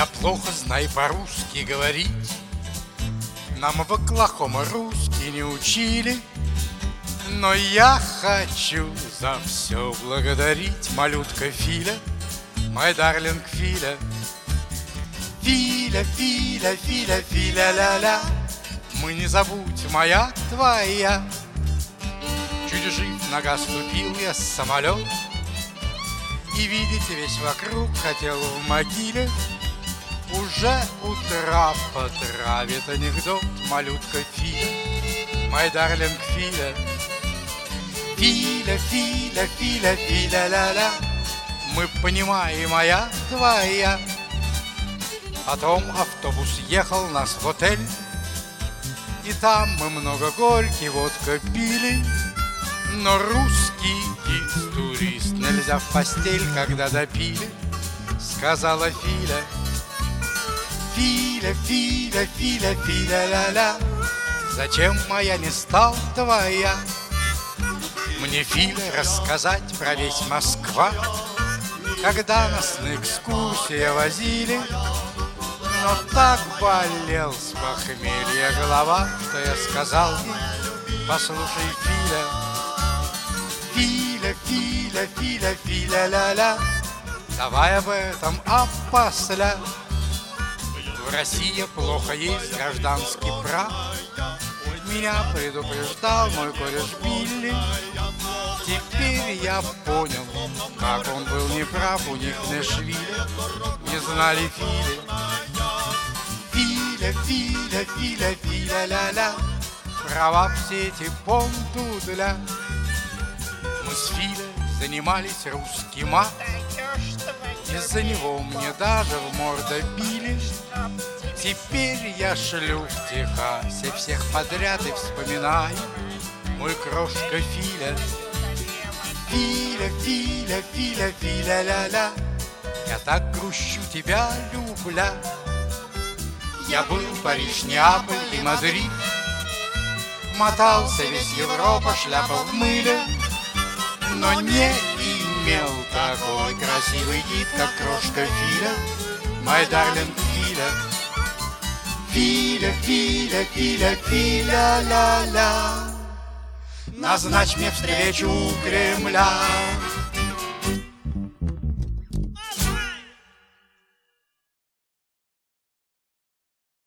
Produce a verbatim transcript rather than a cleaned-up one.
Я плохо знаю по-русски говорить, нам в Оклахома русский не учили. Но я хочу за все благодарить малютка Филя, мой дарлинг Филя. Филя, Филя, Филя, Филя, ля-ля, мы не забудь, моя твоя. Чуть жив, нога ступил я с самолет, и видеть весь вокруг хотел в могиле. Уже утра потравит анекдот малютка Филя, мой дарлинг Филя. Филя, Филя, Филя, Филя, ля-ля, мы понимаем, моя твоя. Потом автобус ехал нас в отель, и там мы много горький водка пили. Но русский гид-турист нельзя в постель, когда допили. Сказала Филя, Филя, Филя, Филя, Филя, ля-ля, зачем моя не стал твоя? Мне, Филя, рассказать про весь Москва, когда нас на экскурсии возили. Но так болел с похмелья голова, что я сказал ей, послушай, Филя, Филя, Филя, Филя, Филя, ля-ля, давай об этом опосля. В России плохо есть гражданский прав, меня предупреждал мой кореш Билли. Теперь я понял, как он был неправ, у них в Нэшвилле не знали Фили. Филя, Филя, Филя, Филя, ля-ля, права все эти понтудля. Мы с Филей занимались русский мат, из-за него мне даже в морду били. Теперь я шлю в Техасе всех подряд и вспоминаю мой крошка Филя. Филя, Филя, Филя, Филя, ля-ля, я так грущу, тебя любля. Я был в Париж, Неаполь и Мадрид, мотался весь Европа, шляпа в мыле, но не имел такой красивый гид, как крошка Филя, мой дарлинг Филя. Филя, Филя, Филя, Филя, ля-ля, назначь мне встречу у Кремля.